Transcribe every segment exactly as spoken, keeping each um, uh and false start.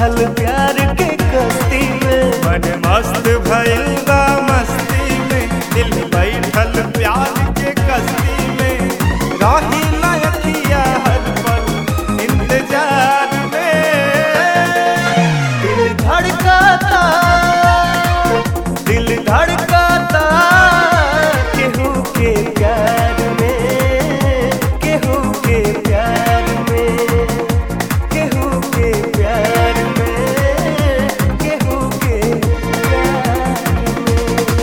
बैठल प्यार के कश्ती में, मन मस्त भइल बा मस्ती में, दिल बैठल प्यार के कश्ती में, राही लयखिया हर पल इंतजार में। दिल धड़काता दिल धड़काता केहू के प्यार में, केहू के प्यार में, केहू के प्यार में, केहू के प्यार में।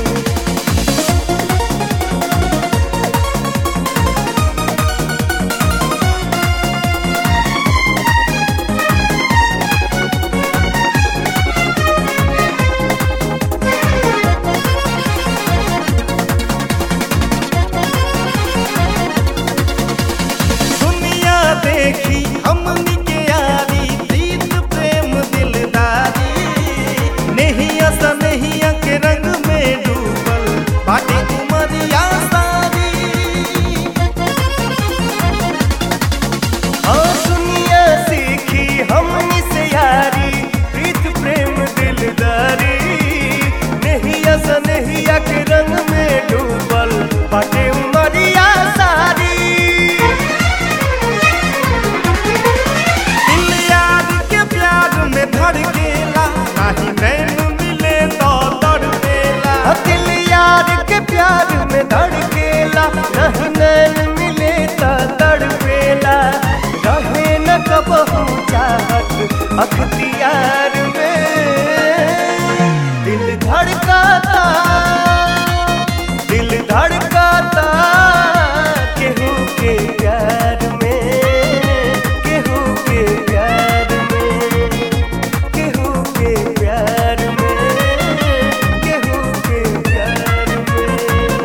दुनिया देखी हमनी के यारी, प्रीत प्रेम दिलदारी, नहिया सा नहिया के रंग में डूबल बाटे उमरिया सारी। हाँ दुनिया सीखी हमनी से यारी, प्रीत प्रेम दिलदारी, नहिया सा नहिया के रंग में डूबल बाटे उमरिया सारी। दिल यार के प्यार में धड़केला, नाही नैन मिले तो तड़पेला। हाँ, दिल यार के प्यार में धड़केला, नहीं नैन मिले तो तड़पेला। रहे न कबहू चाहत अख्तियार में, दिल धड़काता दिल धड़काता केहू के प्यार में, केहू के प्यार में, केहू के प्यार में, केहू के प्यार में।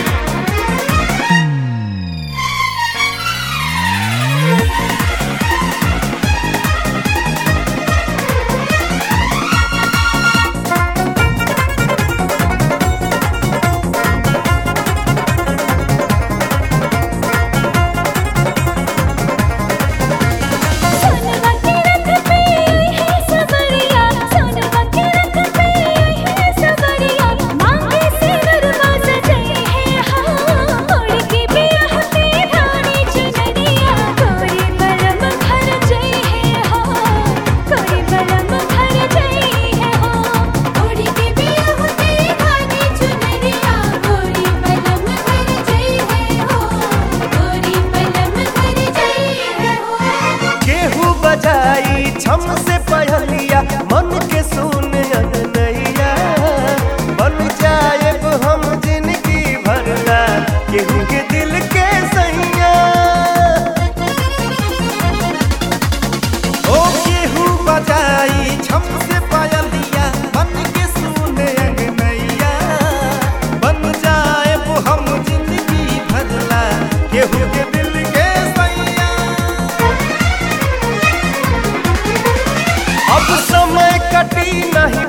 सोनवा के रथ पे आई है सवरिया, सोनवा के रथ पे आई है सवरिया, मांगे से नरमा सजई है हाँ, ओढ़ के बिरहते धानी चुनरिया, कोई बलम घर जई है हाँ, कोई बलम घर जई है हाँ, ओढ़ के बिरहते धानी चुनरिया, कोई बलम घर जई है हाँ, कोई बलम घर जई है हाँ। केहू बजाई छम से पहलिया, मन के सुन अननैया, बन जाए हम जिंदगी भरना केहू के दिल के सैया। ओ केहू बजाई छम से पायलिया, बन के सुने अंगनैया, बन जाए वो हम जिंदगी भरला केहू के दिल के सैया। अब समय कटी नहीं